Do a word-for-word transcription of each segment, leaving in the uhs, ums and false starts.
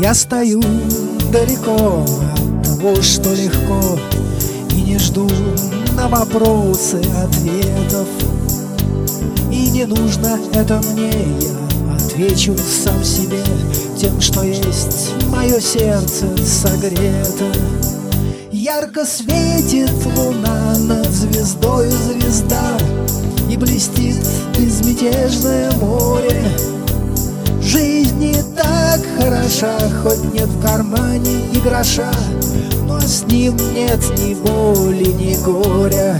Я стою далеко от того, что легко, и не жду на вопросы ответов. И не нужно это мне, я отвечу сам себе тем, что есть, мое сердце согрето. Ярко светит луна над звездой, звезда, и блестит безмятежное море. Жизнь не так хороша, хоть нет в кармане и гроша, но с ним нет ни боли, ни горя.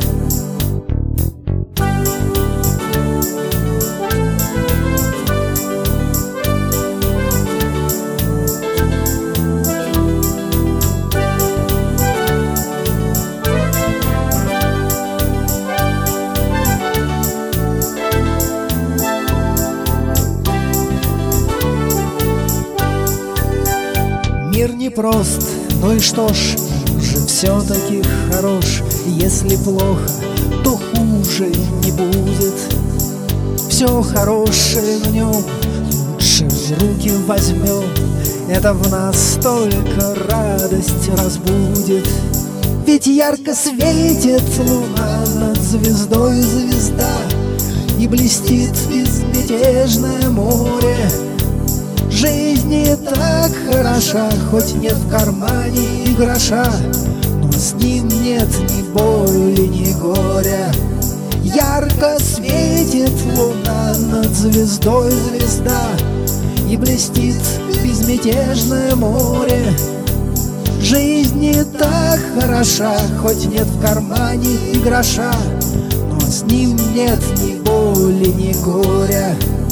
Мир непрост, ну и что ж, же все-таки хорош. Если плохо, то хуже не будет. Все хорошее в нем лучше в руки возьмем. Это в нас только радость разбудит. Ведь ярко светит луна над звездой, звезда, и блестит безмятежное море. Жизнь не так хороша, хоть нет в кармане и гроша, но с ним нет ни боли, ни горя. Ярко светит луна над звездой, звезда, и блестит безмятежное море. Жизнь не так хороша, хоть нет в кармане и гроша, но с ним нет ни боли, ни горя.